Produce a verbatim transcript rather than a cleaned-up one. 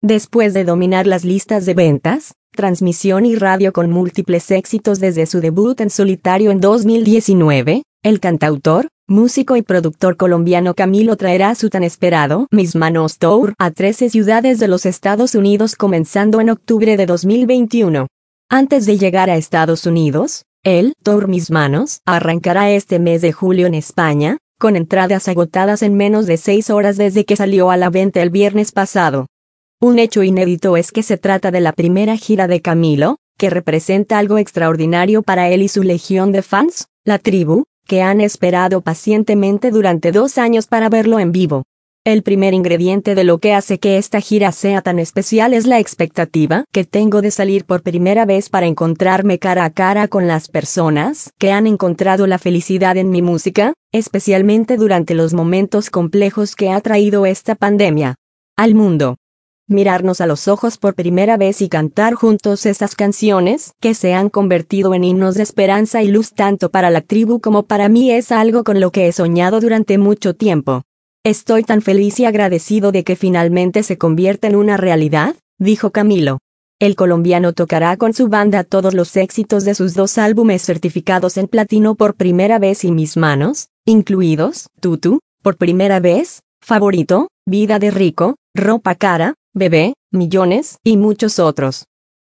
Después de dominar las listas de ventas, transmisión y radio con múltiples éxitos desde su debut en solitario en dos mil diecinueve, el cantautor, músico y productor colombiano Camilo traerá su tan esperado Mis Manos Tour a trece ciudades de los Estados Unidos comenzando en octubre de dos mil veintiuno. Antes de llegar a Estados Unidos, el Tour Mis Manos arrancará este mes de julio en España, con entradas agotadas en menos de seis horas desde que salió a la venta el viernes pasado. Un hecho inédito es que se trata de la primera gira de Camilo, que representa algo extraordinario para él y su legión de fans, la tribu, que han esperado pacientemente durante dos años para verlo en vivo. El primer ingrediente de lo que hace que esta gira sea tan especial es la expectativa que tengo de salir por primera vez para encontrarme cara a cara con las personas que han encontrado la felicidad en mi música, especialmente durante los momentos complejos que ha traído esta pandemia al mundo. Mirarnos a los ojos por primera vez y cantar juntos esas canciones que se han convertido en himnos de esperanza y luz tanto para la tribu como para mí es algo con lo que he soñado durante mucho tiempo. Estoy tan feliz y agradecido de que finalmente se convierta en una realidad, dijo Camilo. El colombiano tocará con su banda todos los éxitos de sus dos álbumes certificados en platino por primera vez y Mis Manos, incluidos Tutu, por primera vez, Favorito, Vida de Rico, Ropa Cara, Bebé, Millones y muchos otros.